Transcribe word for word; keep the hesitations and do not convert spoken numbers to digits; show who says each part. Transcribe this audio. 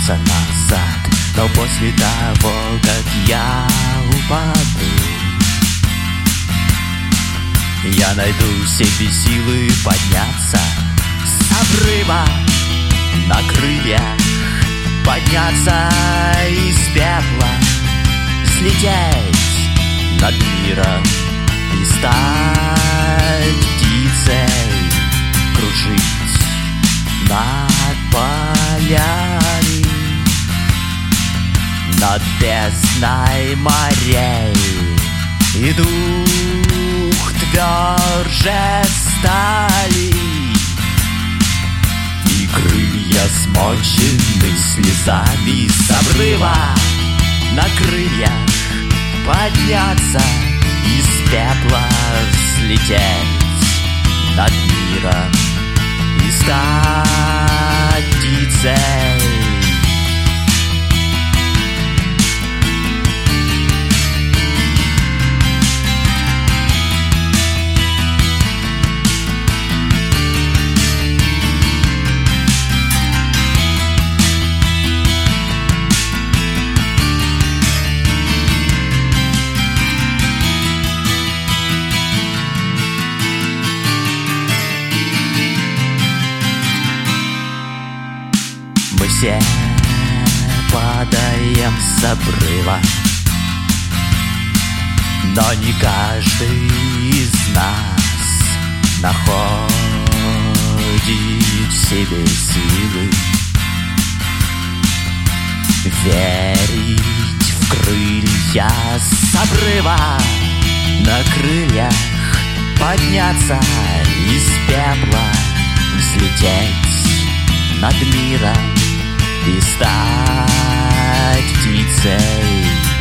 Speaker 1: вернуться назад. Но после того, как я упаду, я найду в себе силы подняться с обрыва на крыльях, подняться из пепла, слететь над миром и стать птицей, кружить над полями, над бездной морей. И дух тверже стали, и крылья смочены слезами. С обрыва на крыльях подняться, из пепла слететь над миром и стать птицей. Мы все падаем с обрыва, но не каждый из нас находит в себе силы верить в крылья. С обрыва на крыльях подняться, из пепла взлететь над миром и стать птицей.